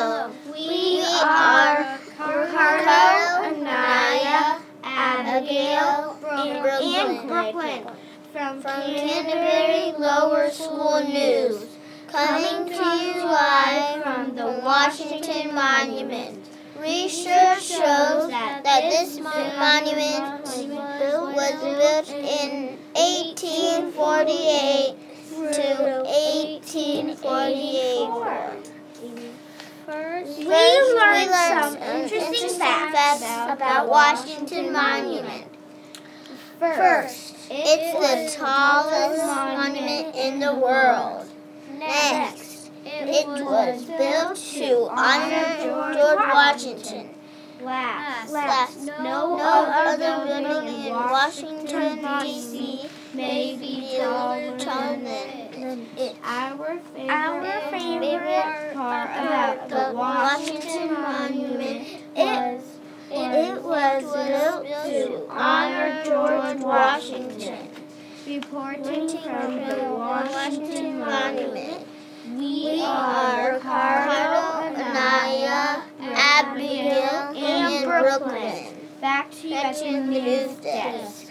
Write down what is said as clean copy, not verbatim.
Hello, we are Carlo, Anaya, Abigail, and Brooklyn from Canterbury Lower School News, coming to you live from the Washington Monument. Research shows that this monument was built in 1848 to 1844. First, we learned some interesting facts about Washington Monument. First, it's the tallest monument in the world. Next, it was built to honor George Washington. Last, no other building in Washington, D.C. may be taller than it. Our favorite part about the Washington Monument it was built to honor George Washington. Reporting from the Washington Monument, we are Carlo, Anaya, Abigail, and Brooklyn. Back to you at the news desk.